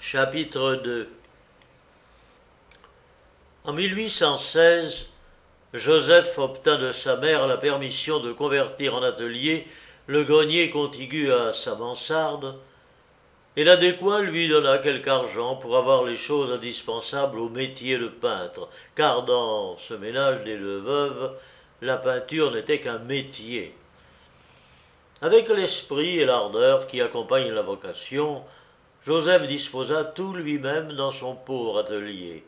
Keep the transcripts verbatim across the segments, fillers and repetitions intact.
Chapitre deux. En mille huit cent seize, Joseph obtint de sa mère la permission de convertir en atelier le grenier contigu à sa mansarde, et la Descoings lui donna quelque argent pour avoir les choses indispensables au métier de peintre, car dans ce ménage des deux veuves, la peinture n'était qu'un métier. Avec l'esprit et l'ardeur qui accompagnent la vocation, Joseph disposa tout lui-même dans son pauvre atelier.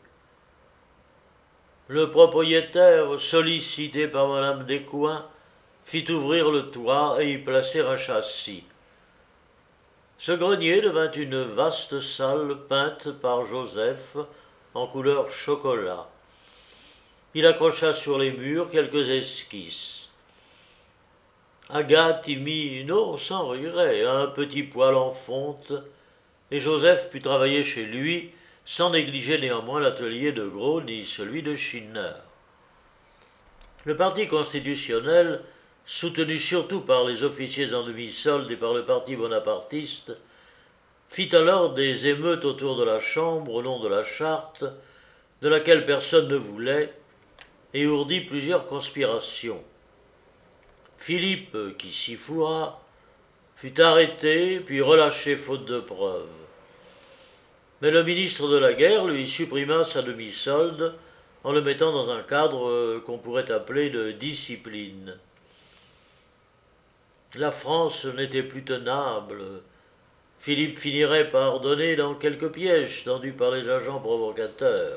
Le propriétaire, sollicité par madame Descoings, fit ouvrir le toit et y placer un châssis. Ce grenier devint une vaste salle peinte par Joseph en couleur chocolat. Il accrocha sur les murs quelques esquisses. Agathe y mit, non sans regret, un petit poêle en fonte, et Joseph put travailler chez lui, sans négliger néanmoins l'atelier de Gros ni celui de Schinner. Le parti constitutionnel, soutenu surtout par les officiers en demi-solde et par le parti bonapartiste, fit alors des émeutes autour de la Chambre au nom de la charte, de laquelle personne ne voulait, et ourdit plusieurs conspirations. Philippe, qui s'y fourra, fut arrêté puis relâché faute de preuves. Mais le ministre de la Guerre lui supprima sa demi-solde en le mettant dans un cadre qu'on pourrait appeler de discipline. La France n'était plus tenable. Philippe finirait par donner dans quelques pièges tendus par les agents provocateurs.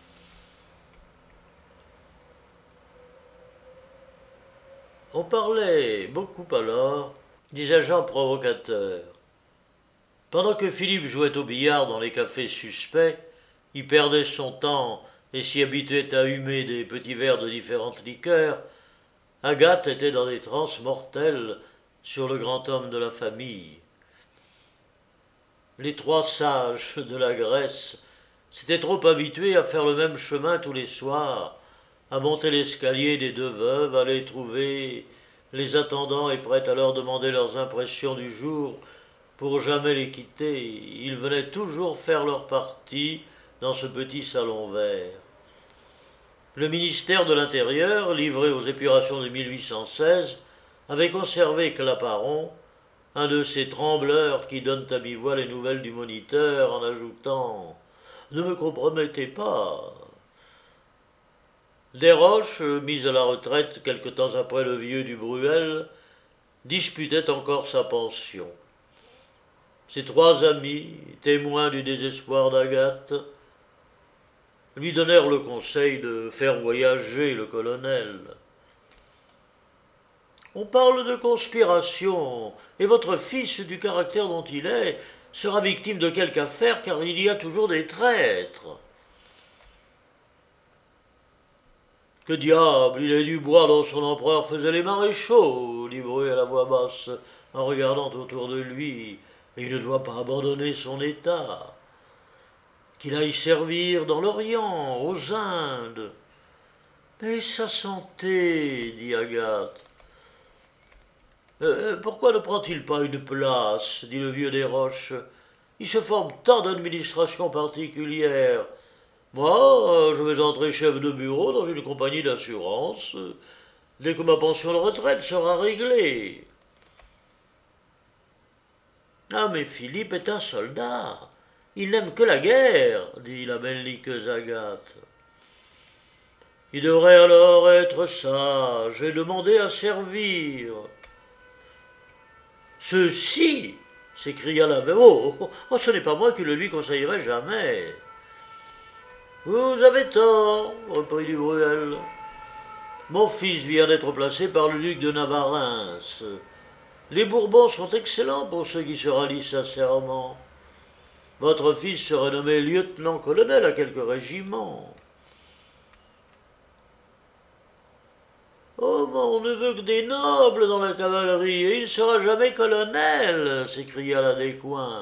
On parlait beaucoup alors des agents provocateurs. Pendant que Philippe jouait au billard dans les cafés suspects, y perdait son temps et s'y habituait à humer des petits verres de différentes liqueurs, Agathe était dans des transes mortelles sur le grand homme de la famille. Les trois sages de la Grèce s'étaient trop habitués à faire le même chemin tous les soirs, à monter l'escalier des deux veuves, à les trouver, les attendant et prêts à leur demander leurs impressions du jour, pour jamais les quitter. Ils venaient toujours faire leur partie dans ce petit salon vert. Le ministère de l'Intérieur, livré aux épurations de mille huit cent seize, avait conservé Claparon, un de ces trembleurs qui donnent à mi-voix les nouvelles du Moniteur en ajoutant « Ne me compromettez pas ». Desroches, mis à la retraite quelque temps après le vieux du Bruel, disputait encore sa pension. Ses trois amis, témoins du désespoir d'Agathe, lui donnèrent le conseil de faire voyager le colonel. « On parle de conspiration, et votre fils, du caractère dont il est, sera victime de quelque affaire, car il y a toujours des traîtres. » « Que diable, il est du bois dont son empereur faisait les maréchaux, dit Bruet à la voix basse, en regardant autour de lui, et il ne doit pas abandonner son état. Qu'il aille servir dans l'Orient, aux Indes. »« Mais sa santé, dit Agathe. Euh, « Pourquoi ne prend-il pas une place, dit le vieux Desroches. Il se forme tant d'administrations particulières. Moi, je vais entrer chef de bureau dans une compagnie d'assurance, dès que ma pension de retraite sera réglée. »« Ah, mais Philippe est un soldat. Il n'aime que la guerre, dit la belliqueuse Agathe. Il devrait alors être sage et demander à servir. »« Ceci, s'écria la veuve. Oh, oh, oh, ce n'est pas moi qui le lui conseillerai jamais. »« Vous avez tort, reprit du Bruel. Mon fils vient d'être placé par le duc de Navarreins. Les Bourbons sont excellents pour ceux qui se rallient sincèrement. Votre fils serait nommé lieutenant-colonel à quelque régiment. »« Oh, on ne veut que des nobles dans la cavalerie, et il ne sera jamais colonel, s'écria la Descoings.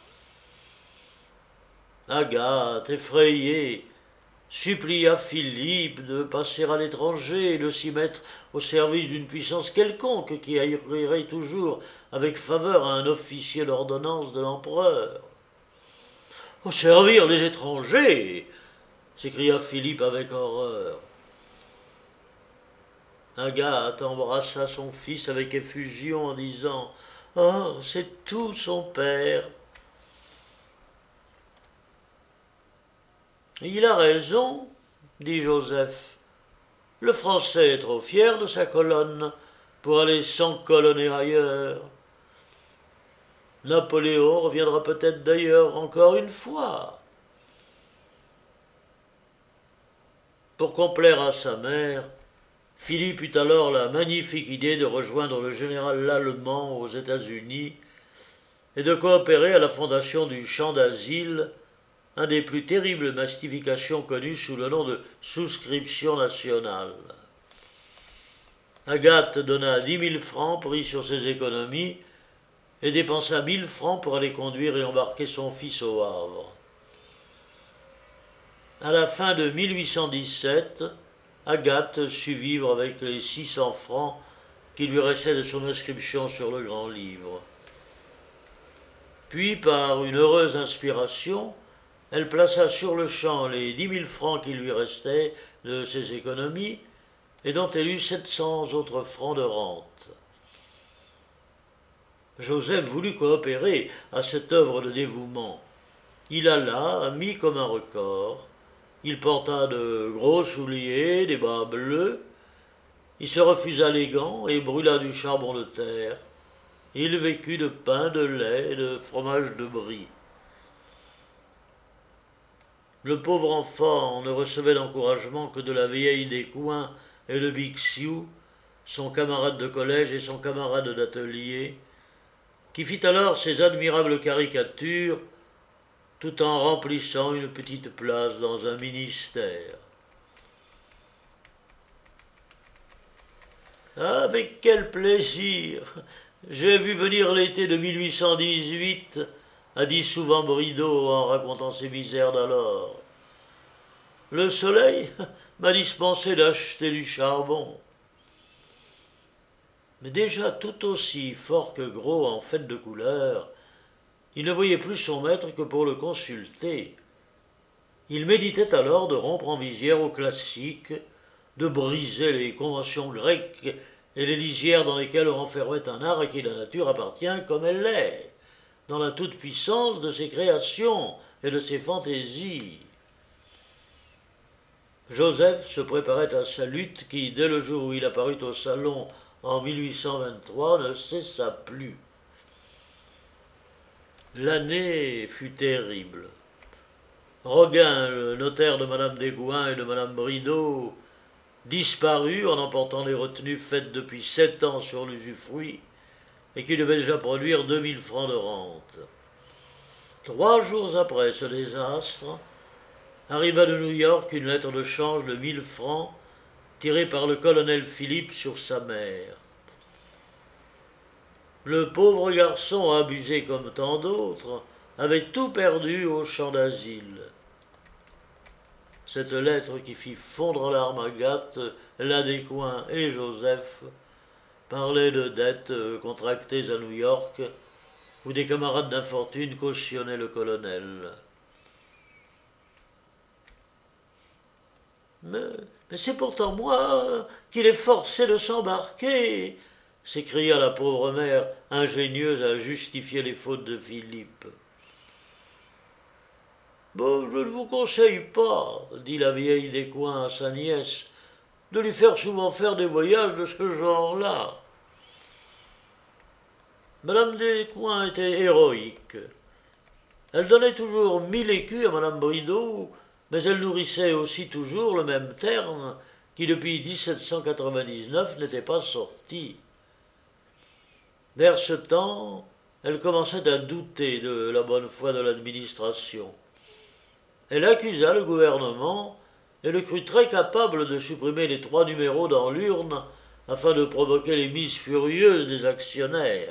Agathe, effrayée, supplia Philippe de passer à l'étranger et de s'y mettre au service d'une puissance quelconque qui aillerait toujours avec faveur à un officier d'ordonnance de l'empereur. « « Servir les étrangers !» s'écria Philippe avec horreur. Agathe embrassa son fils avec effusion en disant « Oh, c'est tout son père !» « Il a raison, » dit Joseph. « Le Français est trop fier de sa colonne pour aller s'encolonner ailleurs. Napoléon reviendra peut-être d'ailleurs encore une fois. » Pour complaire à sa mère, Philippe eut alors la magnifique idée de rejoindre le général Lallemand aux États-Unis et de coopérer à la fondation du champ d'asile, un des plus terribles mastifications connues sous le nom de souscription nationale. Agathe donna dix mille francs pris sur ses économies et dépensa mille francs pour aller conduire et embarquer son fils au Havre. À la fin de mille huit cent dix-sept, Agathe sut vivre avec les six cents francs qui lui restaient de son inscription sur le grand livre. Puis, par une heureuse inspiration, elle plaça sur le champ les dix mille francs qui lui restaient de ses économies et dont elle eut sept cents autres francs de rente. Joseph voulut coopérer à cette œuvre de dévouement. Il alla, mis comme un record. Il porta de gros souliers, des bas bleus. Il se refusa les gants et brûla du charbon de terre. Il vécut de pain, de lait et de fromage de brie. Le pauvre enfant ne recevait d'encouragement que de la vieille Descoings et de Bixiou, son camarade de collège et son camarade d'atelier, qui fit alors ses admirables caricatures tout en remplissant une petite place dans un ministère. Ah, avec quel plaisir! J'ai vu venir l'été de mille huit cent dix-huit, a dit souvent Brideau en racontant ses misères d'alors. Le soleil m'a dispensé d'acheter du charbon. Mais déjà tout aussi fort que gros en fait de couleur, il ne voyait plus son maître que pour le consulter. Il méditait alors de rompre en visière aux classiques, de briser les conventions grecques et les lisières dans lesquelles renfermait un art à qui la nature appartient comme elle l'est, dans la toute-puissance de ses créations et de ses fantaisies. Joseph se préparait à sa lutte qui, dès le jour où il apparut au salon en mille huit cent vingt-trois, ne cessa plus. L'année fut terrible. Roguin, le notaire de Madame Descoings et de Madame Brideau, disparut en emportant les retenues faites depuis sept ans sur l'usufruit et qui devaient déjà produire deux mille francs de rente. Trois jours après ce désastre, arriva de New York une lettre de change de mille francs tirée par le colonel Philippe sur sa mère. Le pauvre garçon, abusé comme tant d'autres, avait tout perdu au champ d'asile. Cette lettre qui fit fondre en larmes Agathe, la Descoings et Joseph parlait de dettes contractées à New York, où des camarades d'infortune cautionnaient le colonel. Mais, mais c'est pourtant moi qu'il est forcé de s'embarquer, s'écria la pauvre mère, ingénieuse à justifier les fautes de Philippe. Bon, je ne vous conseille pas, dit la vieille Descoings à sa nièce, de lui faire souvent faire des voyages de ce genre-là. Madame Descoings était héroïque. Elle donnait toujours mille écus à Madame Brideau, mais elle nourrissait aussi toujours le même terne qui, depuis dix-sept cent quatre-vingt-dix-neuf, n'était pas sorti. Vers ce temps, elle commençait à douter de la bonne foi de l'administration. Elle accusa le gouvernement et le crut très capable de supprimer les trois numéros dans l'urne afin de provoquer les mises furieuses des actionnaires.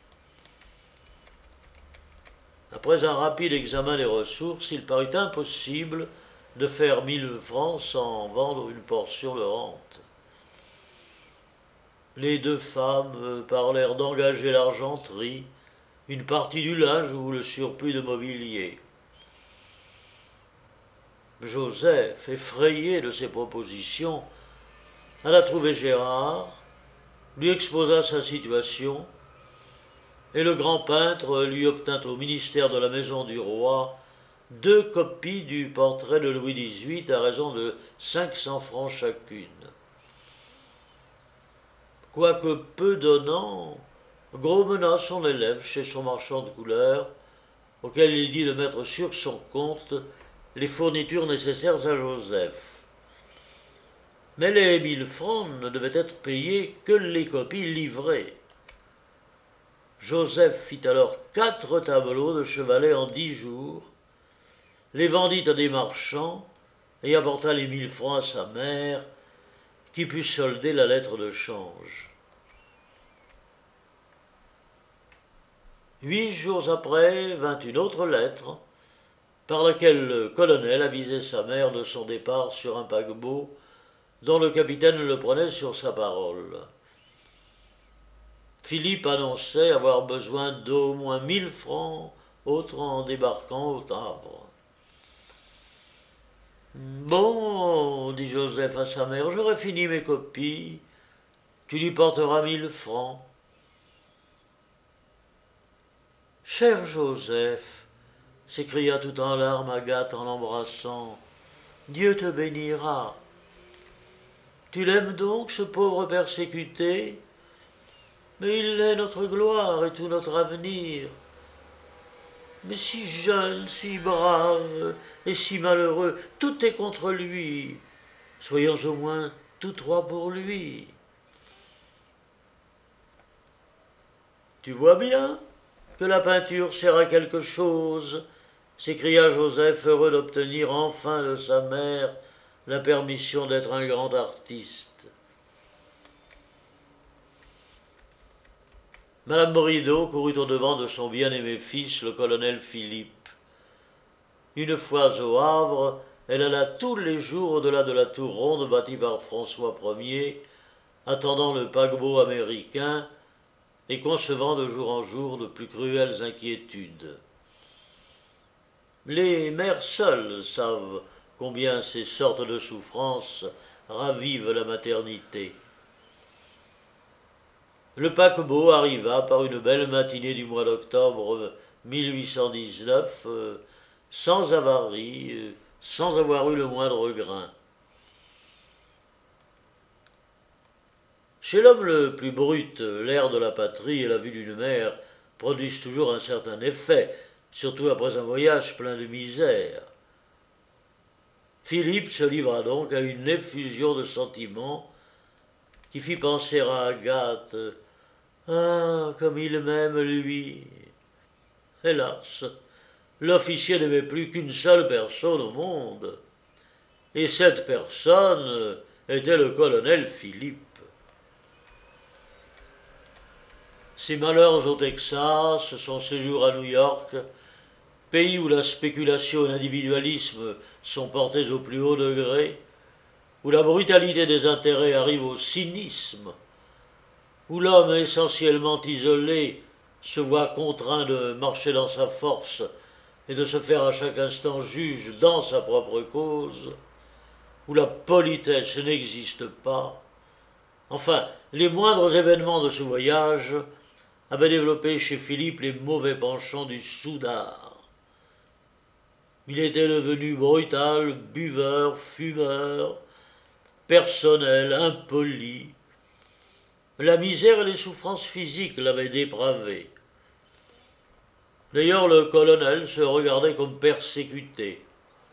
Après un rapide examen des ressources, il parut impossible de faire mille francs sans vendre une portion de rente. Les deux femmes parlèrent d'engager l'argenterie, une partie du linge ou le surplus de mobilier. Joseph, effrayé de ces propositions, alla trouver Gérard, lui exposa sa situation, et le grand peintre lui obtint au ministère de la Maison du Roi deux copies du portrait de Louis dix-huit à raison de cinq cents francs chacune. Quoique peu donnant, Gros mena son élève chez son marchand de couleurs, auquel il dit de mettre sur son compte les fournitures nécessaires à Joseph. Mais les mille francs ne devaient être payés que les copies livrées. Joseph fit alors quatre tableaux de chevalet en dix jours, les vendit à des marchands et apporta les mille francs à sa mère, qui put solder la lettre de change. Huit jours après vint une autre lettre, par laquelle le colonel avisait sa mère de son départ sur un paquebot dont le capitaine le prenait sur sa parole. Philippe annonçait avoir besoin d'au moins mille francs, autres en débarquant au Havre. « Bon, dit Joseph à sa mère, j'aurai fini mes copies, tu lui porteras mille francs. » « Cher Joseph, s'écria tout en larmes Agathe en l'embrassant, Dieu te bénira. Tu l'aimes donc, ce pauvre persécuté? Mais il est notre gloire et tout notre avenir. Mais si jeune, si brave et si malheureux, tout est contre lui. Soyons au moins tous trois pour lui. Tu vois bien que la peinture sert à quelque chose, s'écria Joseph, heureux d'obtenir enfin de sa mère la permission d'être un grand artiste. Madame Bridau courut au-devant de son bien-aimé fils, le colonel Philippe. Une fois au Havre, elle alla tous les jours au-delà de la tour ronde bâtie par François Ier, attendant le paquebot américain et concevant de jour en jour de plus cruelles inquiétudes. Les mères seules savent combien ces sortes de souffrances ravivent la maternité. Le paquebot arriva par une belle matinée du mois d'octobre mille huit cent dix-neuf, euh, sans avarie, euh, sans avoir eu le moindre grain. Chez l'homme le plus brut, l'air de la patrie et la vue d'une mer produisent toujours un certain effet, surtout après un voyage plein de misère. Philippe se livra donc à une effusion de sentiments qui fit penser à Agathe « Ah, comme il m'aime, lui !» Hélas, l'officier n'aimait plus qu'une seule personne au monde, et cette personne était le colonel Philippe. Ses malheurs au Texas, son séjour à New York, pays où la spéculation et l'individualisme sont portés au plus haut degré, où la brutalité des intérêts arrive au cynisme, où l'homme essentiellement isolé se voit contraint de marcher dans sa force et de se faire à chaque instant juge dans sa propre cause, où la politesse n'existe pas. Enfin, les moindres événements de ce voyage avaient développé chez Philippe les mauvais penchants du soudard. Il était devenu brutal, buveur, fumeur, personnel, impoli. La misère et les souffrances physiques l'avaient dépravé. D'ailleurs, le colonel se regardait comme persécuté.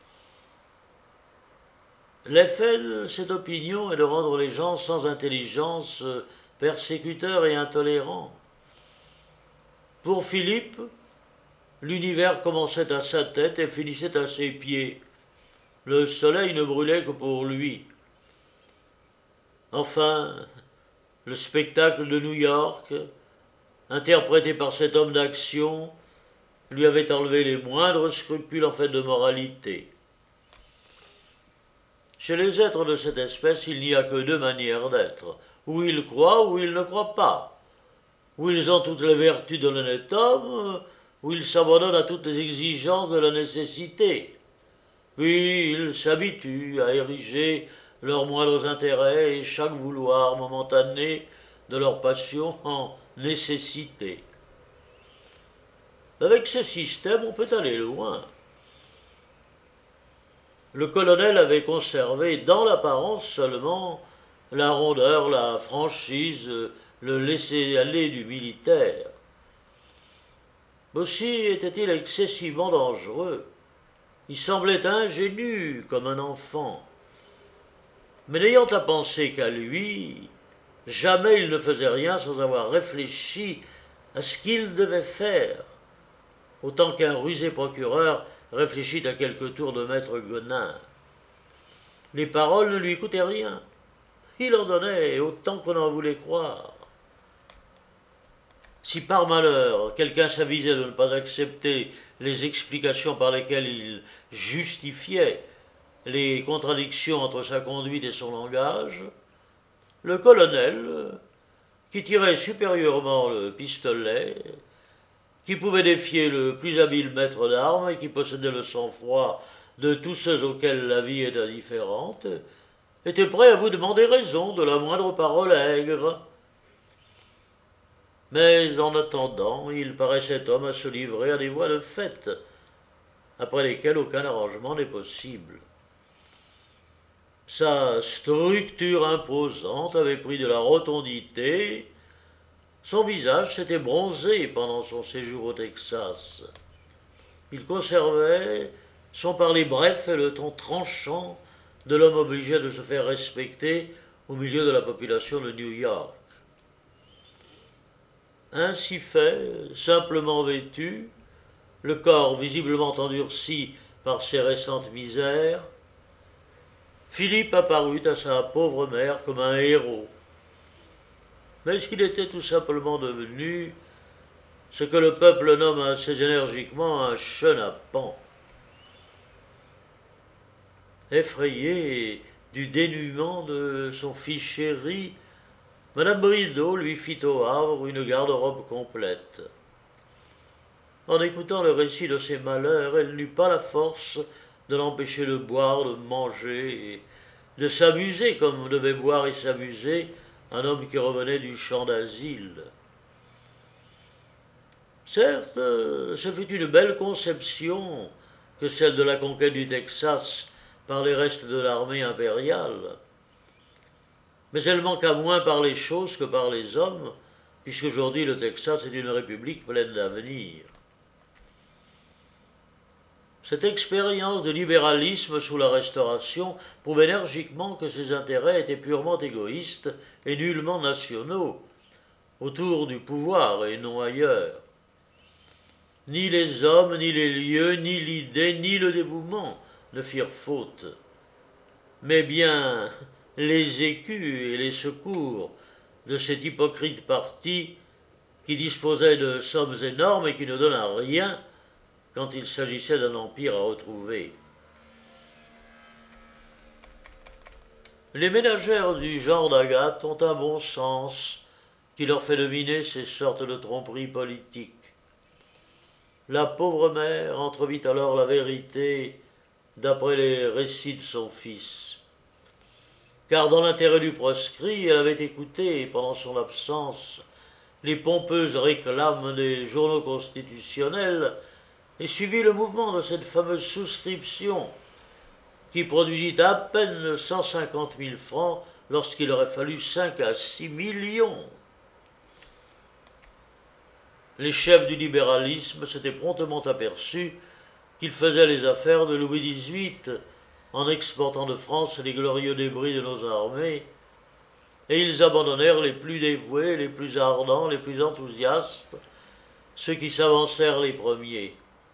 L'effet de cette opinion est de rendre les gens sans intelligence persécuteurs et intolérants. Pour Philippe, l'univers commençait à sa tête et finissait à ses pieds. Le soleil ne brûlait que pour lui. Enfin, le spectacle de New York, interprété par cet homme d'action, lui avait enlevé les moindres scrupules en fait de moralité. Chez les êtres de cette espèce, il n'y a que deux manières d'être, ou ils croient ou ils ne croient pas, ou ils ont toutes les vertus de l'honnête homme, ou ils s'abandonnent à toutes les exigences de la nécessité. Puis ils s'habituent à ériger leurs moindres intérêts et chaque vouloir momentané de leur passion en nécessité. Avec ce système, on peut aller loin. Le colonel avait conservé, dans l'apparence seulement, la rondeur, la franchise, le laisser-aller du militaire. Aussi était-il excessivement dangereux. Il semblait ingénu comme un enfant. Mais n'ayant à penser qu'à lui, jamais il ne faisait rien sans avoir réfléchi à ce qu'il devait faire, autant qu'un rusé procureur réfléchit à quelques tours de maître Gonin. Les paroles ne lui coûtaient rien. Il en donnait autant qu'on en voulait croire. Si par malheur quelqu'un s'avisait de ne pas accepter les explications par lesquelles il justifiait les contradictions entre sa conduite et son langage, le colonel, qui tirait supérieurement le pistolet, qui pouvait défier le plus habile maître d'armes et qui possédait le sang-froid de tous ceux auxquels la vie est indifférente, était prêt à vous demander raison de la moindre parole aigre. Mais en attendant, il paraissait homme à se livrer à des voies de fait, après lesquelles aucun arrangement n'est possible. Sa structure imposante avait pris de la rotondité, son visage s'était bronzé pendant son séjour au Texas. Il conservait son parler bref et le ton tranchant de l'homme obligé de se faire respecter au milieu de la population de New York. Ainsi fait, simplement vêtu, le corps visiblement endurci par ses récentes misères, Philippe apparut à sa pauvre mère comme un héros. Mais il était tout simplement devenu ce que le peuple nomme assez énergiquement un chenapan. Effrayée du dénuement de son fils chéri, Madame Bridau lui fit au Havre une garde-robe complète. En écoutant le récit de ses malheurs, elle n'eut pas la force de l'empêcher de boire, de manger et de s'amuser comme devait boire et s'amuser un homme qui revenait du champ d'asile. Certes, ce fut une belle conception que celle de la conquête du Texas par les restes de l'armée impériale. Mais elle manqua moins par les choses que par les hommes, puisqu'aujourd'hui le Texas est une république pleine d'avenir. Cette expérience de libéralisme sous la Restauration prouve énergiquement que ses intérêts étaient purement égoïstes et nullement nationaux, autour du pouvoir et non ailleurs. Ni les hommes, ni les lieux, ni l'idée, ni le dévouement ne firent faute, mais bien les écus et les secours de cet hypocrite parti qui disposait de sommes énormes et qui ne donna rien quand il s'agissait d'un empire à retrouver. Les ménagères du genre d'Agathe ont un bon sens qui leur fait deviner ces sortes de tromperies politiques. La pauvre mère entrevit alors la vérité d'après les récits de son fils. Car dans l'intérêt du proscrit, elle avait écouté, pendant son absence, les pompeuses réclames des journaux constitutionnels et suivi le mouvement de cette fameuse souscription qui produisit à peine cent cinquante mille francs lorsqu'il aurait fallu cinq à six millions. Les chefs du libéralisme s'étaient promptement aperçus qu'ils faisaient les affaires de Louis dix-huit en exportant de France les glorieux débris de nos armées, et ils abandonnèrent les plus dévoués, les plus ardents, les plus enthousiastes, ceux qui s'avancèrent les premiers.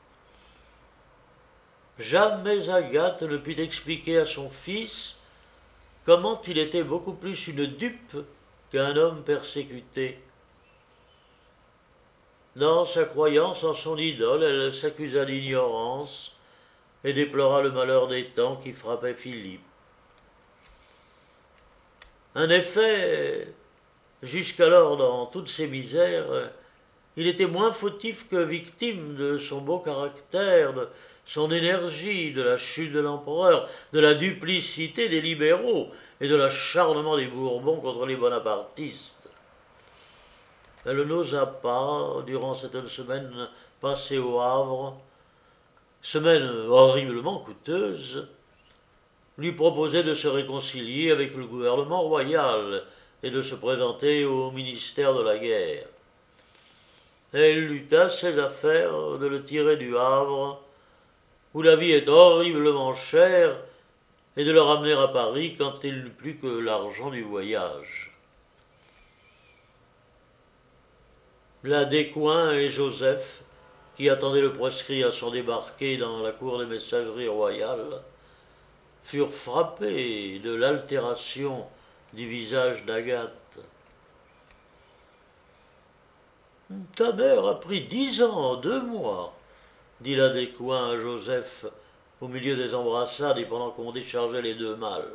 Jamais Agathe ne put expliquer à son fils comment il était beaucoup plus une dupe qu'un homme persécuté. Dans sa croyance en son idole, elle s'accusa d'ignorance et déplora le malheur des temps qui frappait Philippe. En effet, jusqu'alors, dans toutes ses misères, il était moins fautif que victime de son beau caractère, de son énergie, de la chute de l'empereur, de la duplicité des libéraux et de l'acharnement des Bourbons contre les bonapartistes. Elle n'osa pas, durant cette semaine passée au Havre, semaine horriblement coûteuse, lui proposer de se réconcilier avec le gouvernement royal et de se présenter au ministère de la guerre. Elle lutta ses affaires de le tirer du Havre, où la vie est horriblement chère, et de le ramener à Paris quand il n'eut plus que l'argent du voyage. La Descoings et Joseph, qui attendaient le proscrit à son débarquer dans la cour des messageries royales, furent frappés de l'altération du visage d'Agathe. « Ta mère a pris dix ans en deux mois, dit la Descoings à Joseph au milieu des embrassades et pendant qu'on déchargeait les deux mâles.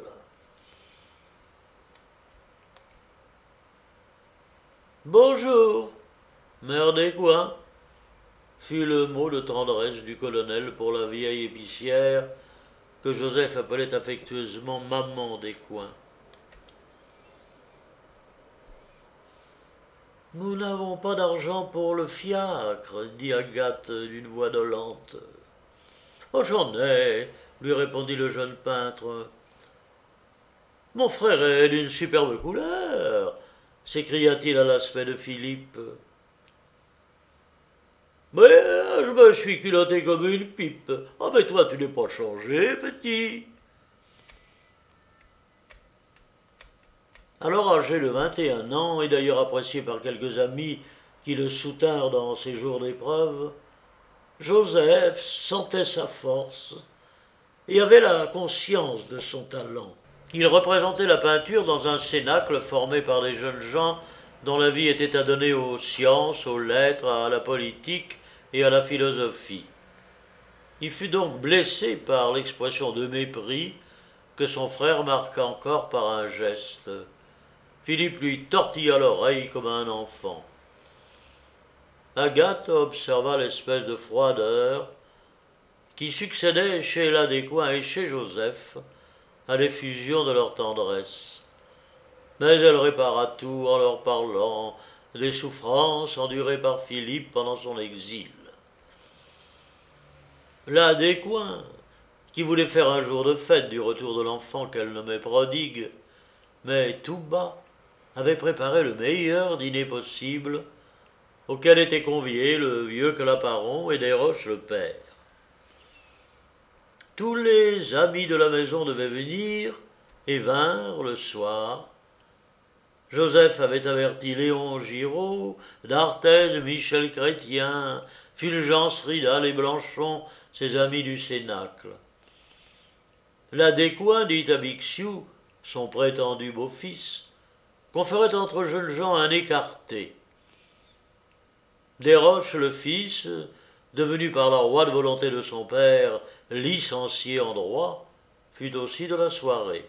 « Bonjour, mère Descoings, fut le mot de tendresse du colonel pour la vieille épicière que Joseph appelait affectueusement maman Descoings. « Nous n'avons pas d'argent pour le fiacre, dit Agathe d'une voix dolente. « Oh, j'en ai, lui répondit le jeune peintre. « Mon frère est d'une superbe couleur, s'écria-t-il à l'aspect de Philippe. « Mais je me suis culotté comme une pipe. Ah, mais toi, tu n'es pas changé, petit. » Alors âgé de vingt et un ans, et d'ailleurs apprécié par quelques amis qui le soutinrent dans ses jours d'épreuve, Joseph sentait sa force et avait la conscience de son talent. Il représentait la peinture dans un cénacle formé par des jeunes gens dont la vie était adonnée aux sciences, aux lettres, à la politique et à la philosophie. Il fut donc blessé par l'expression de mépris que son frère marqua encore par un geste. Philippe lui tortilla l'oreille comme un enfant. Agathe observa l'espèce de froideur qui succédait chez la Descoings et chez Joseph à l'effusion de leur tendresse. Mais elle répara tout en leur parlant des souffrances endurées par Philippe pendant son exil. La Descoings, qui voulait faire un jour de fête du retour de l'enfant qu'elle nommait prodigue, mais tout bas, avait préparé le meilleur dîner possible, auquel étaient conviés le vieux Claparon et Desroches le père. Tous les amis de la maison devaient venir, et vinrent le soir. Joseph avait averti Léon Giraud, d'Arthez, Michel Chrétien, Fulgence Ridal et Blanchon, ses amis du cénacle. La Descoings dit à Bixiou, son prétendu beau-fils, qu'on ferait entre jeunes gens un écarté. Desroches, le fils, devenu par la roide volonté de son père licencié en droit, fut aussi de la soirée.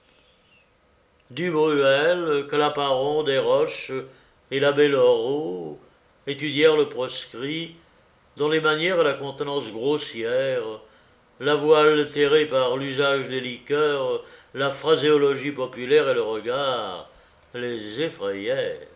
Dubruel, Claparon, Desroches et l'abbé Loraux étudièrent le proscrit, dont les manières et la contenance grossière, la voix altérée par l'usage des liqueurs, la phraséologie populaire et le regard les effrayèrent.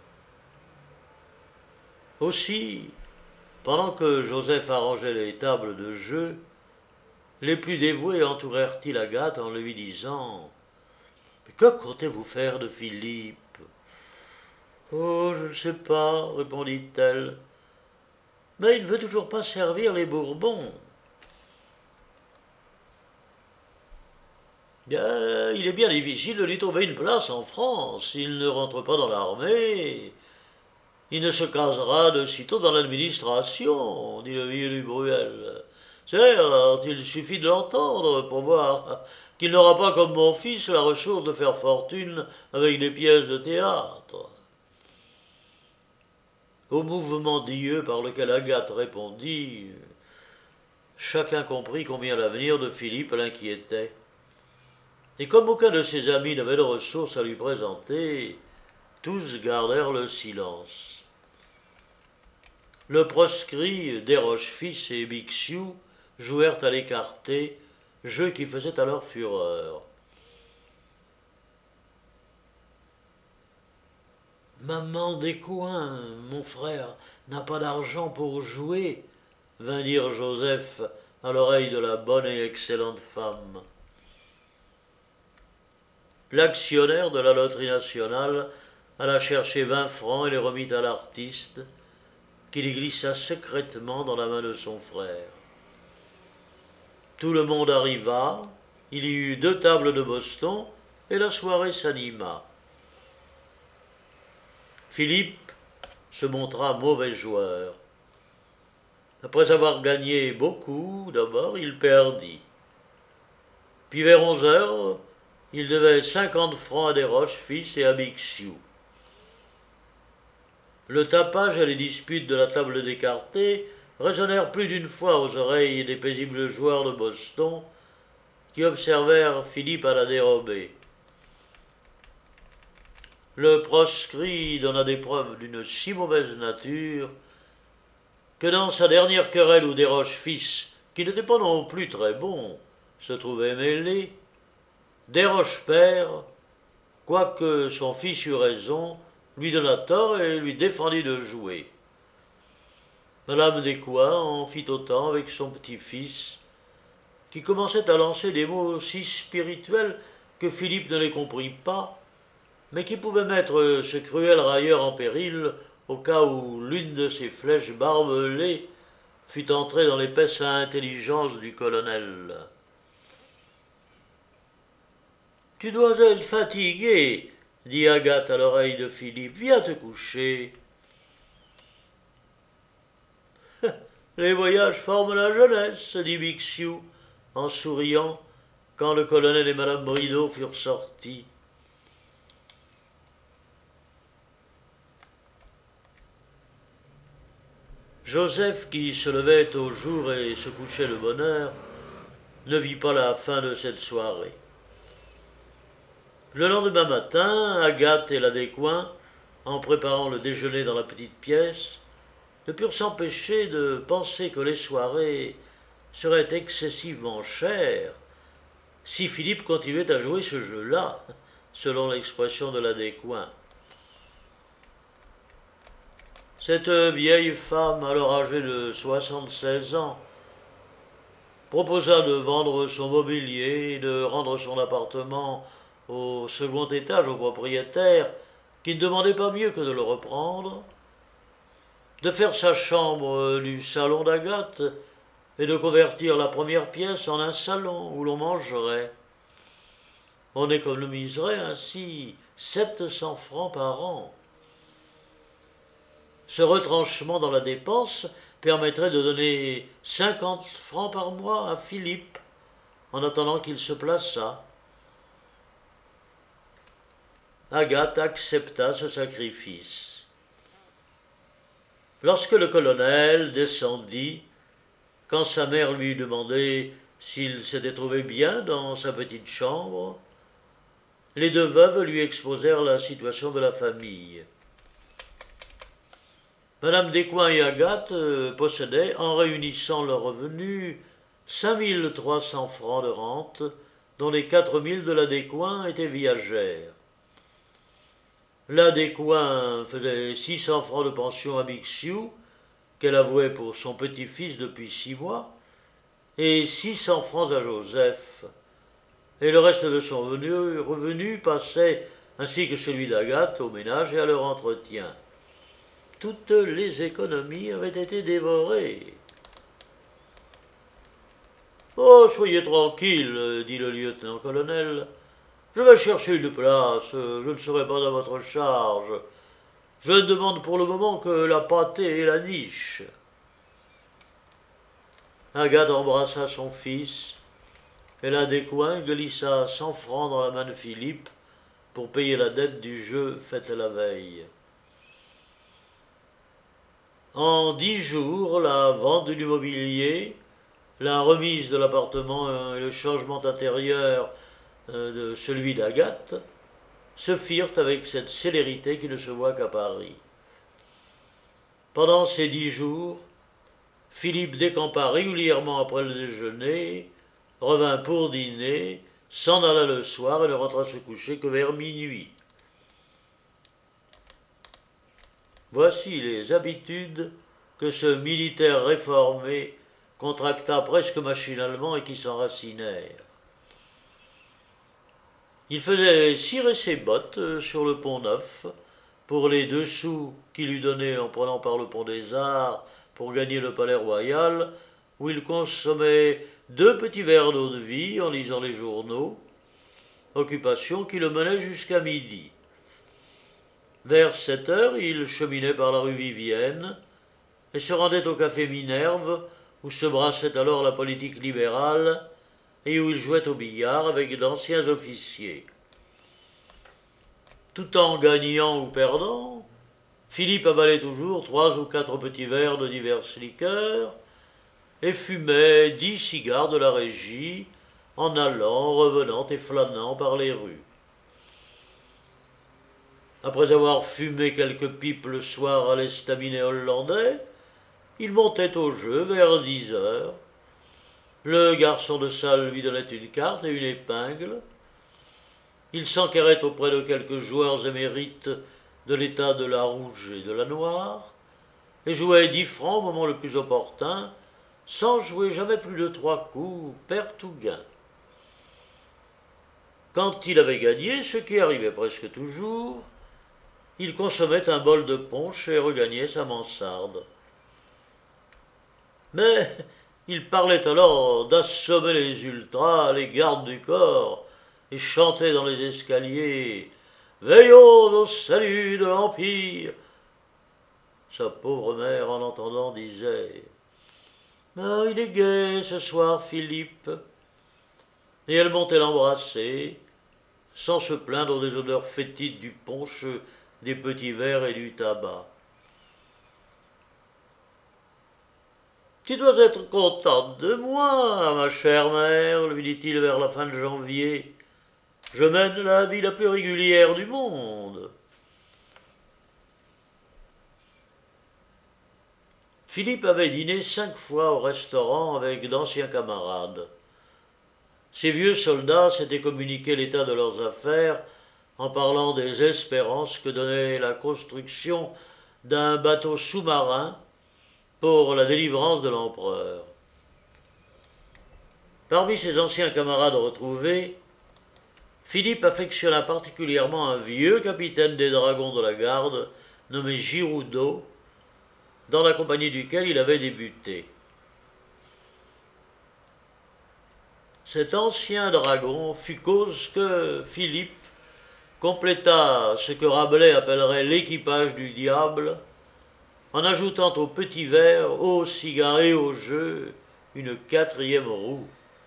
Aussi, pendant que Joseph arrangeait les tables de jeu, les plus dévoués entourèrent-ils Agathe en lui disant « Que comptez-vous faire de Philippe ?»« Oh, je ne sais pas, répondit-elle. Mais il ne veut toujours pas servir les Bourbons. Bien, il est bien difficile de lui trouver une place en France. Il ne rentre pas dans l'armée. Il ne se casera de sitôt dans l'administration, dit le vieux Dubruel. Certes, il suffit de l'entendre pour voir qu'il n'aura pas comme mon fils la ressource de faire fortune avec des pièces de théâtre. Au mouvement d'yeux par lequel Agathe répondit, chacun comprit combien l'avenir de Philippe l'inquiétait. Et comme aucun de ses amis n'avait de ressources à lui présenter, tous gardèrent le silence. Le proscrit Desroches fils et Bixiou jouèrent à l'écarté, jeu qui faisait alors fureur. « Maman Descoings, mon frère, n'a pas d'argent pour jouer, » vint dire Joseph à l'oreille de la bonne et excellente femme. L'actionnaire de la loterie nationale alla chercher vingt francs et les remit à l'artiste, qui les glissa secrètement dans la main de son frère. Tout le monde arriva, il y eut deux tables de Boston, et la soirée s'anima. Philippe se montra mauvais joueur. Après avoir gagné beaucoup, d'abord, il perdit. Puis vers onze heures, il devait cinquante francs à Desroches fils et à Bixiou. Le tapage et les disputes de la table d'écarté résonnèrent plus d'une fois aux oreilles des paisibles joueurs de Boston qui observèrent Philippe à la dérobée. Le proscrit donna des preuves d'une si mauvaise nature que dans sa dernière querelle où Desroches fils, qui n'était pas non plus très bon, se trouvait mêlé, Desroches père, quoique son fils eût raison, lui donna tort et lui défendit de jouer. Madame Descoings en fit autant avec son petit-fils, qui commençait à lancer des mots si spirituels que Philippe ne les comprit pas, mais qui pouvaient mettre ce cruel railleur en péril au cas où l'une de ses flèches barbelées fût entrée dans l'épaisse intelligence du colonel. « Tu dois être fatigué, » dit Agathe à l'oreille de Philippe. « Viens te coucher. » « Les voyages forment la jeunesse, » dit Bixiou, en souriant, quand le colonel et madame Bridau furent sortis. Joseph, qui se levait au jour et se couchait de bonne heure, ne vit pas la fin de cette soirée. Le lendemain matin, Agathe et la Descoings, en préparant le déjeuner dans la petite pièce, ne purent s'empêcher de penser que les soirées seraient excessivement chères si Philippe continuait à jouer ce jeu-là, selon l'expression de la Descoings. Cette vieille femme, alors âgée de soixante-seize ans, proposa de vendre son mobilier et de rendre son appartement au second étage au propriétaire, qui ne demandait pas mieux que de le reprendre, de faire sa chambre du salon d'Agathe et de convertir la première pièce en un salon où l'on mangerait. On économiserait ainsi sept cents francs par an. Ce retranchement dans la dépense permettrait de donner cinquante francs par mois à Philippe, en attendant qu'il se plaçât. Agathe accepta ce sacrifice. Lorsque le colonel descendit, quand sa mère lui demandait s'il s'était trouvé bien dans sa petite chambre, les deux veuves lui exposèrent la situation de la famille. Madame Descoings et Agathe possédaient, en réunissant leurs revenus, cinq mille trois cents francs de rente, dont les quatre mille de la Descoings étaient viagères. La Descoings faisait six cents francs de pension à Bixiou, qu'elle avouait pour son petit-fils depuis six mois, et six cents francs à Joseph, et le reste de son revenu, revenu passait, ainsi que celui d'Agathe, au ménage et à leur entretien. Toutes les économies avaient été dévorées. « Oh, soyez tranquille, » dit le lieutenant-colonel. « Je vais chercher une place, je ne serai pas à votre charge. Je ne demande pour le moment que la pâtée et la niche. » Agathe embrassa son fils, et la Descoings glissa cent francs dans la main de Philippe pour payer la dette du jeu faite la veille. En dix jours, la vente de l'immobilier, la remise de l'appartement et le changement intérieur de celui d'Agathe se firent avec cette célérité qui ne se voit qu'à Paris. Pendant ces dix jours, Philippe décampa régulièrement après le déjeuner, revint pour dîner, s'en alla le soir et ne rentra se coucher que vers minuit. Voici les habitudes que ce militaire réformé contracta presque machinalement et qui s'enracinèrent. Il faisait cirer ses bottes sur le pont Neuf pour les deux sous qu'il eût donnés en prenant par le pont des Arts pour gagner le palais royal, où il consommait deux petits verres d'eau-de-vie en lisant les journaux, occupation qui le menait jusqu'à midi. Vers sept heures, il cheminait par la rue Vivienne et se rendait au café Minerve, où se brassait alors la politique libérale et où il jouait au billard avec d'anciens officiers. Tout en gagnant ou perdant, Philippe avalait toujours trois ou quatre petits verres de diverses liqueurs et fumait dix cigares de la régie en allant, revenant et flânant par les rues. Après avoir fumé quelques pipes le soir à l'estaminet hollandais, il montait au jeu vers dix heures. Le garçon de salle lui donnait une carte et une épingle. Il s'enquérait auprès de quelques joueurs émérites de l'état de la rouge et de la noire, et jouait dix francs au moment le plus opportun, sans jouer jamais plus de trois coups, perte ou gain. Quand il avait gagné, ce qui arrivait presque toujours, il consommait un bol de punch et regagnait sa mansarde. Mais il parlait alors d'assommer les ultras, les gardes du corps, et chantait dans les escaliers « Veillons au salut de l'Empire !» Sa pauvre mère, en entendant, disait « Ah, il est gai ce soir, Philippe !» Et elle montait l'embrasser, sans se plaindre des odeurs fétides du punch, des petits verres et du tabac. « Tu dois être contente de moi, ma chère mère, lui dit-il vers la fin de janvier. Je mène la vie la plus régulière du monde. » Philippe avait dîné cinq fois au restaurant avec d'anciens camarades. Ces vieux soldats s'étaient communiqué l'état de leurs affaires en parlant des espérances que donnait la construction d'un bateau sous-marin pour la délivrance de l'empereur. Parmi ses anciens camarades retrouvés, Philippe affectionna particulièrement un vieux capitaine des dragons de la garde nommé Giroudeau, dans la compagnie duquel il avait débuté. Cet ancien dragon fut cause que Philippe compléta ce que Rabelais appellerait l'équipage du diable, en ajoutant au petit verre, aux cigares et au jeu, une quatrième roue.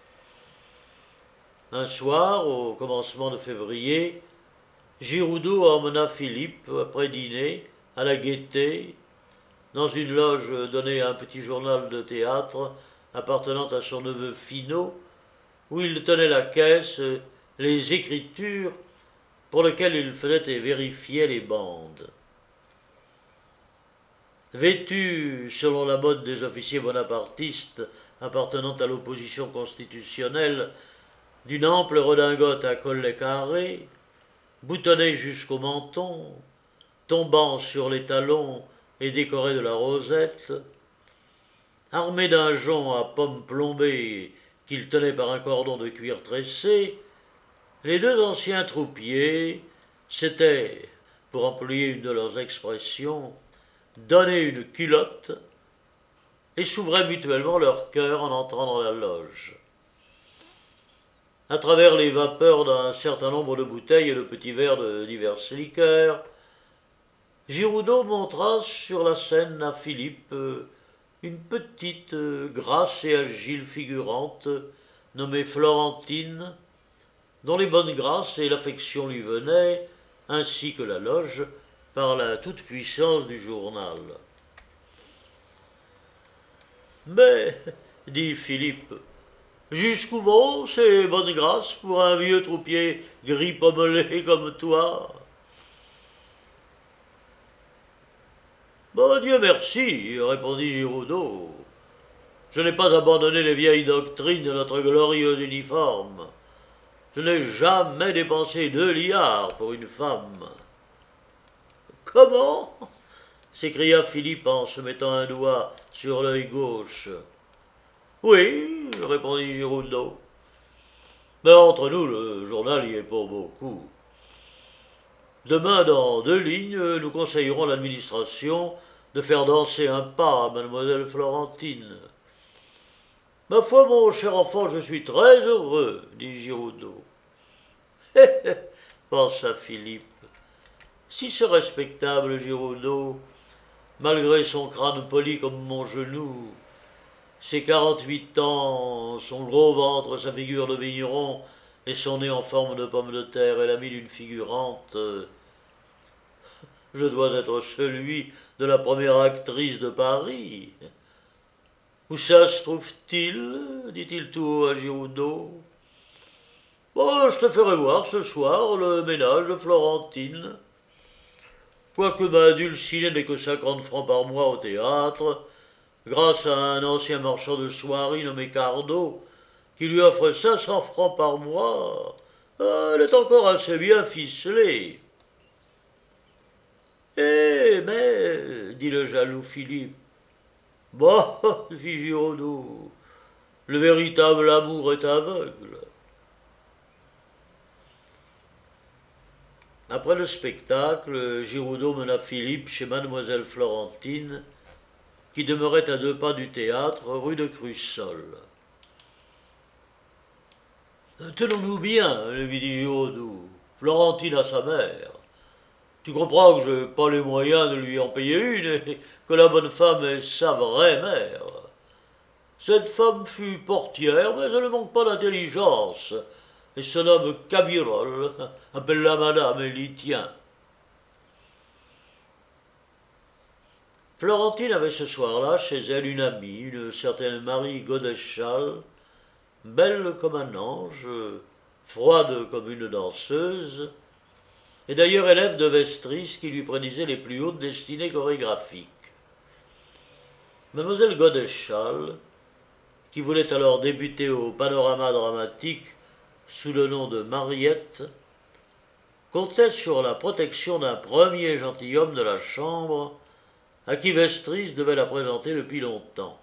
Un soir, au commencement de février, Giroudeau emmena Philippe, après dîner, à la Gaîté, dans une loge donnée à un petit journal de théâtre appartenant à son neveu Finot, où il tenait la caisse, les écritures, pour lesquelles il faisait et vérifiait les bandes. Vêtu, selon la mode des officiers bonapartistes appartenant à l'opposition constitutionnelle, d'une ample redingote à collet carré, boutonnée jusqu'au menton, tombant sur les talons et décorée de la rosette, armé d'un jonc à pommes plombées qu'il tenait par un cordon de cuir tressé, les deux anciens troupiers s'étaient, pour employer une de leurs expressions, donné une culotte et s'ouvraient mutuellement leur cœur en entrant dans la loge. À travers les vapeurs d'un certain nombre de bouteilles et de petits verres de diverses liqueurs, Giroudeau montra sur la scène à Philippe une petite, grasse et agile figurante nommée Florentine, dont les bonnes grâces et l'affection lui venaient, ainsi que la loge, par la toute-puissance du journal. « Mais, dit Philippe, jusqu'où vont ces bonnes grâces pour un vieux troupier gris pommelé comme toi ?»« Bon Dieu merci, répondit Giroudeau. Je n'ai pas abandonné les vieilles doctrines de notre glorieux uniforme. Je n'ai jamais dépensé deux liards pour une femme. Comment? S'écria Philippe en se mettant un doigt sur l'œil gauche. Oui, répondit Giroudeau. Mais entre nous, le journal y est pour beaucoup. Demain, dans deux lignes, nous conseillerons l'administration de faire danser un pas à mademoiselle Florentine. Ma foi, mon cher enfant, je suis très heureux, dit Giroudeau. Hé hé, pensa Philippe. Si ce respectable Giroudeau, malgré son crâne poli comme mon genou, ses quarante-huit ans, son gros ventre, sa figure de vigneron et son nez en forme de pomme de terre et l'ami d'une figurante, je dois être celui de la première actrice de Paris. Où ça se trouve-t-il? Dit-il tout haut à Giroudeau. Bon, je te ferai voir ce soir le ménage de Florentine. Quoique ma dulcinée n'ait que cinquante francs par mois au théâtre, grâce à un ancien marchand de soieries nommé Cardot, qui lui offre cinq cents francs par mois, elle est encore assez bien ficelée. Eh, mais, dit le jaloux Philippe, bah, fit Giroudeau, le véritable amour est aveugle. Après le spectacle, Giroudeau mena Philippe chez mademoiselle Florentine, qui demeurait à deux pas du théâtre, rue de Crussol. « Tenons-nous bien, lui dit Giroudeau, Florentine a sa mère. Tu comprends que je n'ai pas les moyens de lui en payer une et que la bonne femme est sa vraie mère. Cette femme fut portière, mais elle ne manque pas d'intelligence, et se nomme Cabirol, appelle-la madame, elle y tient. » Florentine avait ce soir-là chez elle une amie, une certaine Marie Godeschal, belle comme un ange, froide comme une danseuse, et d'ailleurs élève de Vestris qui lui prédisait les plus hautes destinées chorégraphiques. Mademoiselle Godeschal, qui voulait alors débuter au panorama dramatique sous le nom de Mariette, comptait sur la protection d'un premier gentilhomme de la chambre à qui Vestris devait la présenter depuis longtemps.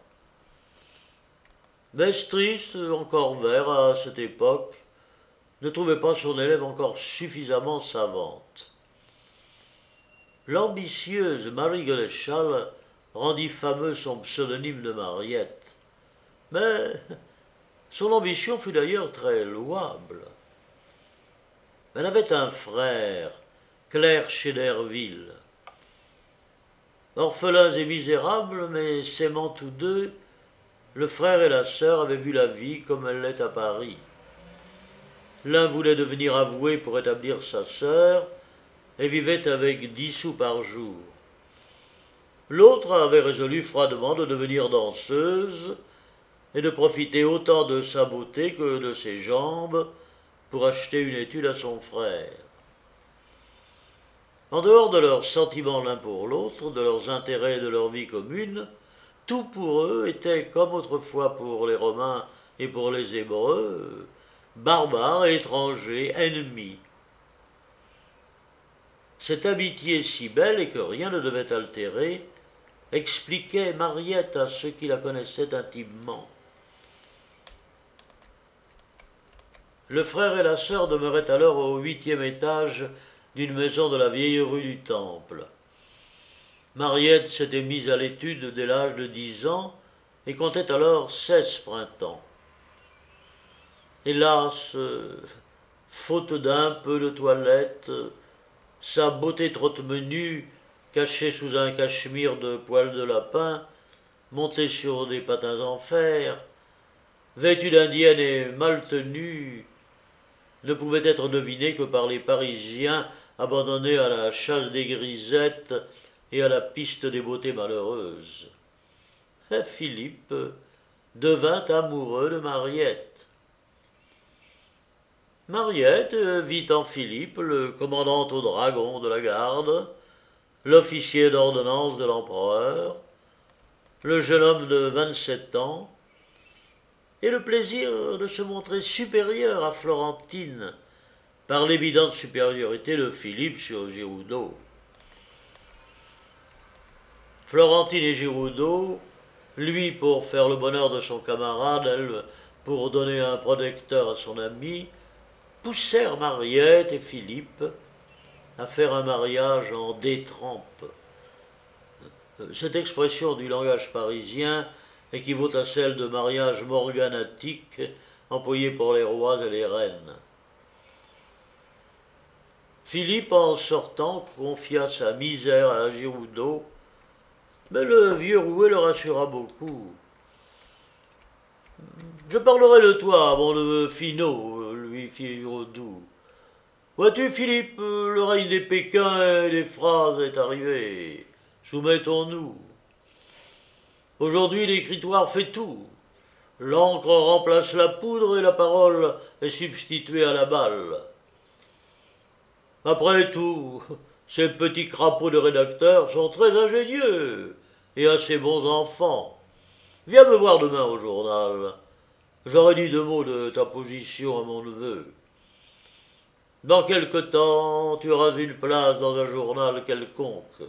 Vestris, encore vert à cette époque, ne trouvait pas son élève encore suffisamment savante. L'ambitieuse Marie Godeschal rendit fameux son pseudonyme de Mariette. Mais son ambition fut d'ailleurs très louable. Elle avait un frère, Claire Chéderville. Orphelins et misérables, mais s'aimant tous deux, le frère et la sœur avaient vu la vie comme elle l'est à Paris. L'un voulait devenir avoué pour établir sa sœur et vivait avec dix sous par jour. L'autre avait résolu froidement de devenir danseuse et de profiter autant de sa beauté que de ses jambes pour acheter une étude à son frère. En dehors de leurs sentiments l'un pour l'autre, de leurs intérêts et de leur vie commune, tout pour eux était, comme autrefois pour les Romains et pour les Hébreux, barbares, étrangers, ennemis. Cette amitié si belle et que rien ne devait altérer expliquait Mariette à ceux qui la connaissaient intimement. Le frère et la sœur demeuraient alors au huitième étage d'une maison de la vieille rue du Temple. Mariette s'était mise à l'étude dès l'âge de dix ans et comptait alors seize printemps. Hélas, faute d'un peu de toilette, sa beauté trotte menue, cachée sous un cachemire de poils de lapin, montée sur des patins en fer, vêtue d'indienne et mal tenue, ne pouvait être devinée que par les Parisiens abandonnés à la chasse des grisettes et à la piste des beautés malheureuses. Et Philippe devint amoureux de Mariette. Mariette vit en Philippe le commandant aux dragons de la garde, l'officier d'ordonnance de l'empereur, le jeune homme de vingt-sept ans, et le plaisir de se montrer supérieur à Florentine par l'évidente supériorité de Philippe sur Giroudeau. Florentine et Giroudeau, lui pour faire le bonheur de son camarade, elle pour donner un protecteur à son ami, poussèrent Mariette et Philippe à faire un mariage en détrempe. Cette expression du langage parisien équivaut à celle de mariage morganatique employée pour les rois et les reines. Philippe, en sortant, confia sa misère à Giroudeau, mais le vieux roué le rassura beaucoup. « Je parlerai de toi à mon neveu Finot, lui fit Giroudeau. Vois-tu, Philippe, le règne des Pékins et des phrases est arrivé. Soumettons-nous. Aujourd'hui, l'écritoire fait tout. L'encre remplace la poudre et la parole est substituée à la balle. Après tout, ces petits crapauds de rédacteurs sont très ingénieux et assez bons enfants. Viens me voir demain au journal. J'aurai dit deux mots de ta position à mon neveu. Dans quelque temps, tu auras une place dans un journal quelconque.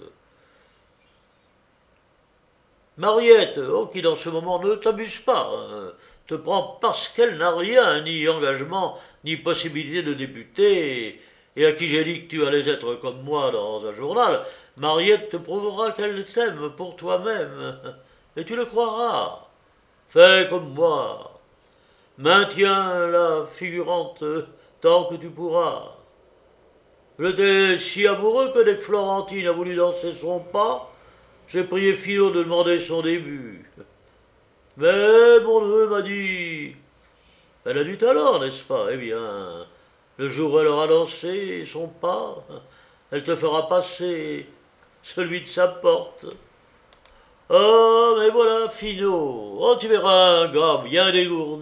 Mariette, oh, qui dans ce moment ne t'abuse pas, hein, te prend parce qu'elle n'a rien, ni engagement, ni possibilité de débuter, et à qui j'ai dit que tu allais être comme moi dans un journal, Mariette te prouvera qu'elle t'aime pour toi-même, et tu le croiras. Fais comme moi. Maintiens la figurante tant que tu pourras. J'étais si amoureux que dès que Florentine a voulu danser son pas, j'ai prié Philo de demander son début. Mais mon neveu m'a dit « Elle a du talent, n'est-ce pas ? Eh bien, le jour où elle aura dansé son pas, elle te fera passer celui de sa porte. Oh, mais voilà Philo. Oh, tu verras un gars bien dégourdi. »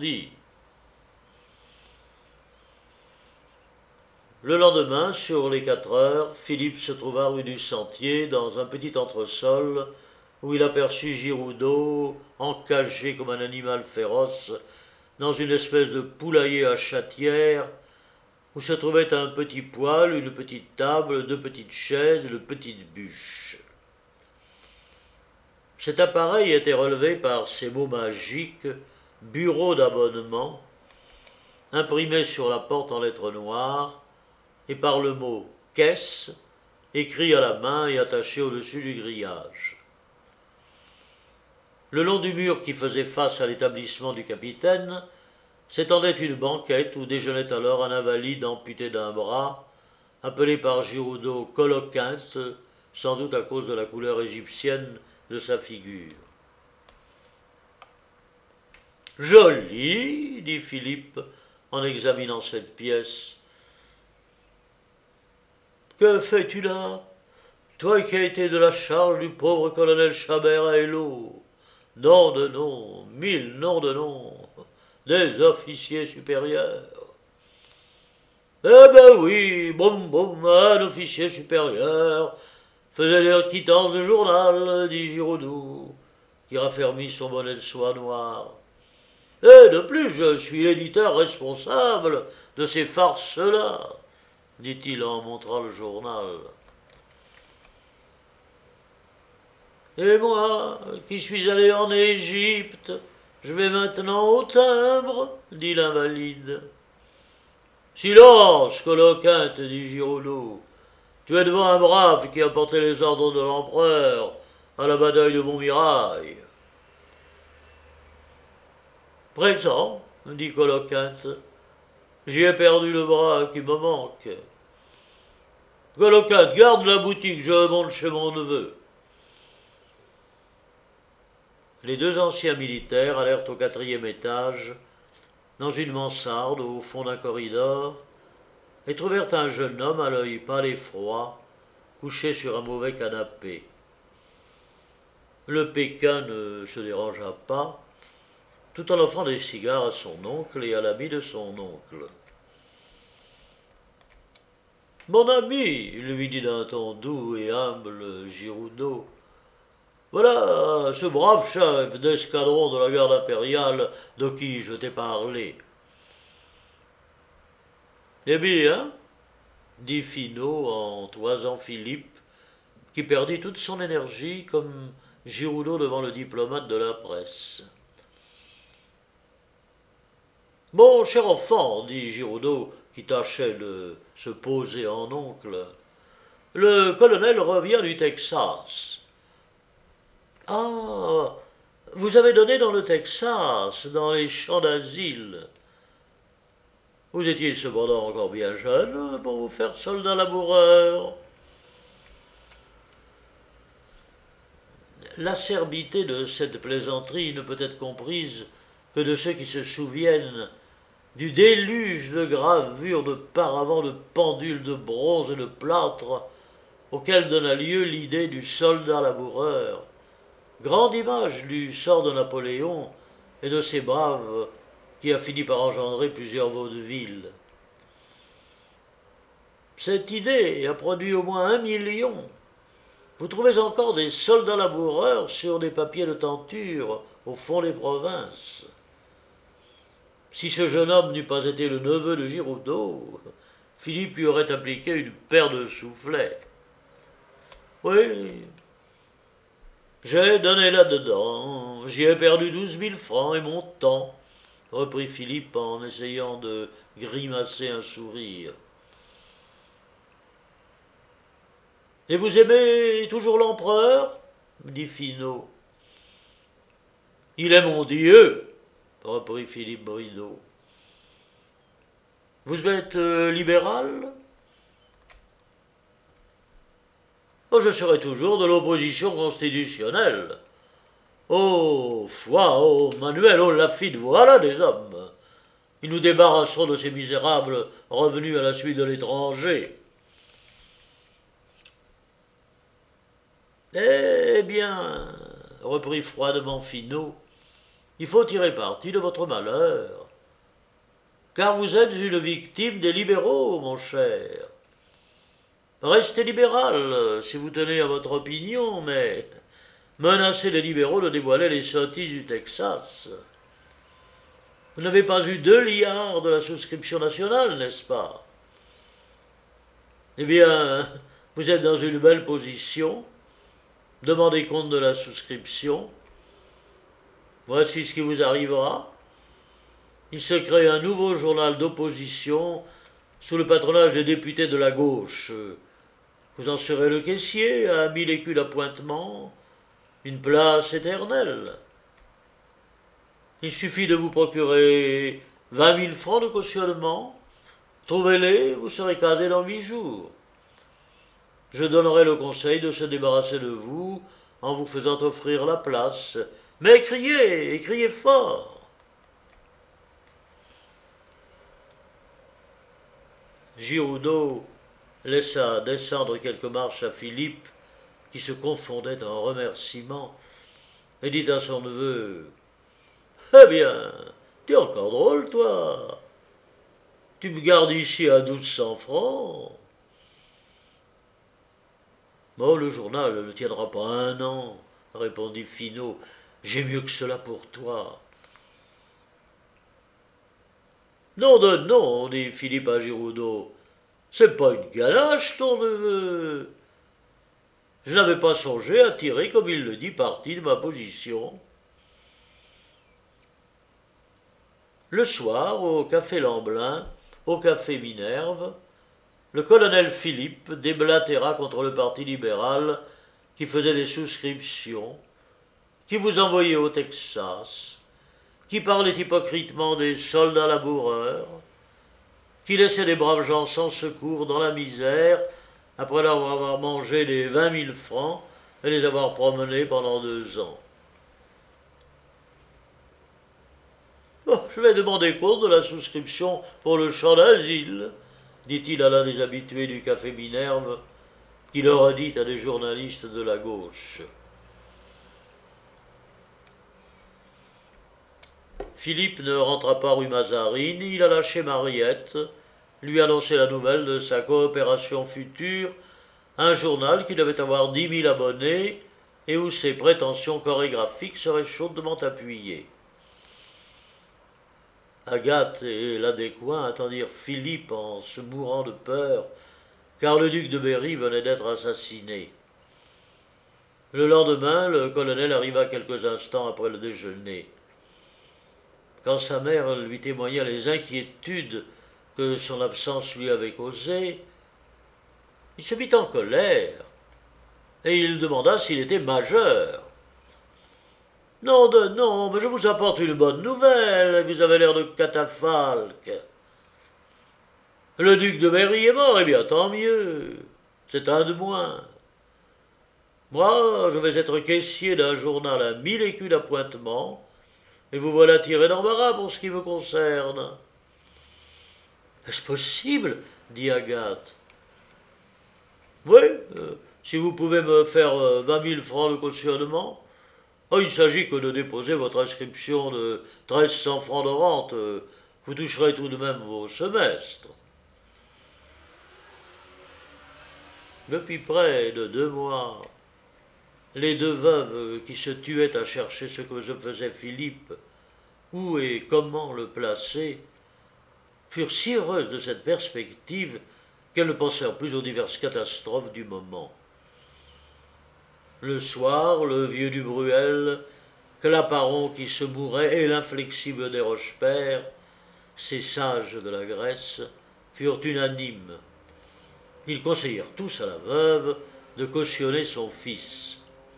Le lendemain, sur les quatre heures, Philippe se trouva rue du Sentier, dans un petit entresol, où il aperçut Giroudeau, encagé comme un animal féroce, dans une espèce de poulailler à chatière, où se trouvaient un petit poêle, une petite table, deux petites chaises et de petites bûches. Cet appareil était relevé par ces mots magiques « bureau d'abonnement », imprimés sur la porte en lettres noires, et par le mot « caisse » écrit à la main et attaché au-dessus du grillage. Le long du mur qui faisait face à l'établissement du capitaine s'étendait une banquette où déjeunait alors un invalide amputé d'un bras, appelé par Giroudeau Coloquinte, sans doute à cause de la couleur égyptienne de sa figure. « Joli, dit Philippe en examinant cette pièce. Que fais-tu là, toi qui as été de la charge du pauvre colonel Chabert à Hello? Nom de nom, mille noms de noms, des officiers supérieurs. Eh ben oui, boum boum, un officier supérieur faisait des quittances de journal, dit Giroudeau, qui raffermit son bonnet de soie noire. Et de plus, je suis l'éditeur responsable de ces farces-là, dit-il en montrant le journal. Et moi, qui suis allé en Égypte, je vais maintenant au timbre, dit l'invalide. Silence, Coloquinte, dit Giroudeau. Tu es devant un brave qui a porté les ordres de l'empereur à la bataille de Montmirail. Présent, dit Coloquinte. J'y ai perdu le bras qui me manque. Coloquinte, garde la boutique, je monte chez mon neveu. Les deux anciens militaires allèrent au quatrième étage, dans une mansarde au fond d'un corridor, et trouvèrent un jeune homme à l'œil pâle et froid, couché sur un mauvais canapé. Le Pékin ne se dérangea pas, tout en offrant des cigares à son oncle et à l'ami de son oncle. « Mon ami, lui dit d'un ton doux et humble Giroudeau, Voilà ce brave chef d'escadron de la garde impériale de qui je t'ai parlé. Eh bien, dit Finot en toisant Philippe, qui perdit toute son énergie comme Giroudeau devant le diplomate de la presse. Mon cher enfant, dit Giroudeau, qui tâchait de se poser en oncle, le colonel revient du Texas. Ah, vous avez donné dans le Texas, dans les champs d'asile. Vous étiez cependant encore bien jeune pour vous faire soldat laboureur. L'acerbité de cette plaisanterie ne peut être comprise que de ceux qui se souviennent du déluge de gravures, de paravents, de pendules, de bronze et de plâtre auquel donna lieu l'idée du soldat laboureur, grande image du sort de Napoléon et de ses braves qui a fini par engendrer plusieurs vaudevilles. Cette idée a produit au moins un million. Vous trouvez encore des soldats laboureurs sur des papiers de tenture au fond des provinces. Si ce jeune homme n'eût pas été le neveu de Giroudeau, Philippe lui aurait appliqué une paire de soufflets. Oui, j'ai donné là-dedans, j'y ai perdu douze mille francs et mon temps, reprit Philippe en essayant de grimacer un sourire. Et vous aimez toujours l'empereur dit Finot. Il est mon Dieu, reprit Philippe Bridau. Vous êtes euh, libéral? Oh, je serai toujours de l'opposition constitutionnelle. Oh, foi, oh, Manuel, oh, Laffitte, voilà des hommes. Ils nous débarrasseront de ces misérables revenus à la suite de l'étranger. Eh bien, reprit froidement Finot, il faut tirer parti de votre malheur, car vous êtes une victime des libéraux, mon cher. Restez libéral si vous tenez à votre opinion, mais menacez les libéraux de dévoiler les sottises du Texas. Vous n'avez pas eu deux liards de la souscription nationale, n'est-ce pas? Eh bien, vous êtes dans une belle position. Demandez compte de la souscription. Voici ce qui vous arrivera. Il se crée un nouveau journal d'opposition sous le patronage des députés de la gauche. Vous en serez le caissier à mille écus d'appointement, une place éternelle. Il suffit de vous procurer vingt mille francs de cautionnement. Trouvez-les, vous serez casé dans huit jours. Je donnerai le conseil de se débarrasser de vous en vous faisant offrir la place. Mais criez, et criez fort. Giroudeau laissa descendre quelques marches à Philippe, qui se confondait en remerciements, et dit à son neveu « Eh bien, t'es encore drôle, toi. Tu me gardes ici à douze cents francs. » « Oh, le journal ne tiendra pas un an, » répondit Finot. « J'ai mieux que cela pour toi. » « Non de non, dit Philippe à Giroudeau. C'est pas une ganache, ton neveu. Je n'avais pas songé à tirer, comme il le dit, parti de ma position. » Le soir, au café Lamblin, au café Minerve, le colonel Philippe déblatéra contre le parti libéral qui faisait des souscriptions, qui vous envoyait au Texas, qui parlait hypocritement des soldats laboureurs, qui laissait les braves gens sans secours dans la misère après leur avoir mangé les vingt mille francs et les avoir promenés pendant deux ans. Oh, je vais demander compte de la souscription pour le champ d'asile, dit-il à l'un des habitués du café Minerve, qui leur a dit à des journalistes de la gauche. Philippe ne rentra pas rue Mazarine, il alla chez Mariette, lui annoncer la nouvelle de sa coopération future, un journal qui devait avoir dix mille abonnés et où ses prétentions chorégraphiques seraient chaudement appuyées. Agathe et l'Adécoing attendirent Philippe en se mourant de peur, car le duc de Berry venait d'être assassiné. Le lendemain, le colonel arriva quelques instants après le déjeuner. Quand sa mère lui témoigna les inquiétudes que son absence lui avait causées, il se mit en colère, et il demanda s'il était majeur. « Non de non, mais je vous apporte une bonne nouvelle, vous avez l'air de catafalque. Le duc de Berry est mort, eh bien tant mieux, c'est un de moins. Moi, je vais être caissier d'un journal à mille écus d'appointement, et vous voilà tiré d'embarras pour ce qui me concerne. » « Est-ce possible ?» dit Agathe. « Oui, euh, si vous pouvez me faire euh, vingt mille francs de cautionnement. Oh, il s'agit que de déposer votre inscription de treize cents francs de rente. Euh, vous toucherez tout de même vos semestres. » Depuis près de deux mois, les deux veuves qui se tuaient à chercher ce que faisait Philippe, où et comment le placer, furent si heureuses de cette perspective qu'elles ne pensèrent plus aux diverses catastrophes du moment. Le soir, le vieux du Bruel, Claparon qui se mourait et l'inflexible des Rochepère, ces sages de la Grèce, furent unanimes. Ils conseillèrent tous à la veuve de cautionner son fils.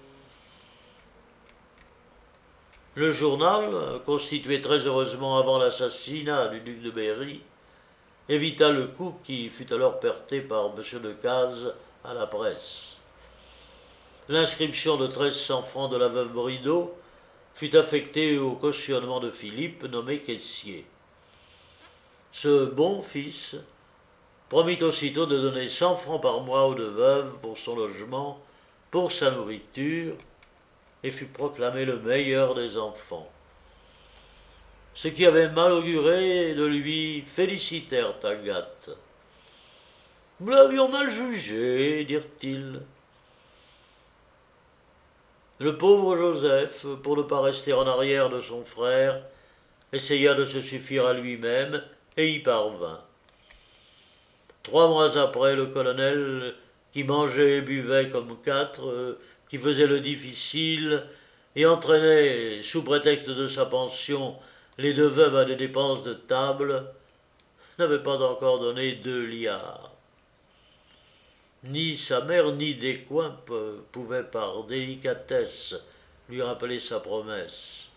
Le journal, constitué très heureusement avant l'assassinat du duc de Berry, évita le coup qui fut alors porté par M. Decazes à la presse. L'inscription de treize cents francs de la veuve Bridau fut affectée au cautionnement de Philippe, nommé caissier. Ce bon fils promit aussitôt de donner cent francs par mois aux deux veuves pour son logement, pour sa nourriture, et fut proclamé le meilleur des enfants. Ceux qui avaient mal auguré de lui félicitèrent Agathe. « Nous l'avions mal jugé, dirent-ils. » Le pauvre Joseph, pour ne pas rester en arrière de son frère, essaya de se suffire à lui-même et y parvint. Trois mois après, le colonel, qui mangeait et buvait comme quatre, qui faisait le difficile et entraînait, sous prétexte de sa pension, les deux veuves à des dépenses de table, n'avait pas encore donné deux liards. Ni sa mère ni Descoings pouvaient par délicatesse lui rappeler sa promesse.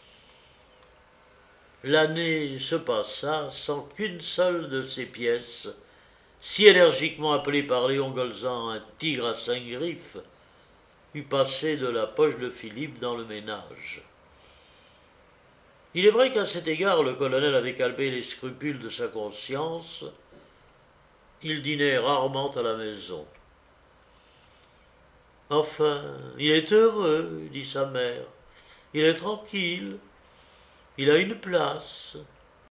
L'année se passa sans qu'une seule de ces pièces, si énergiquement appelée par Léon Golzan un tigre à cinq griffes, eût passé de la poche de Philippe dans le ménage. Il est vrai qu'à cet égard le colonel avait calmé les scrupules de sa conscience. Il dînait rarement à la maison. « Enfin, il est heureux, dit sa mère. Il est tranquille. Il a une place.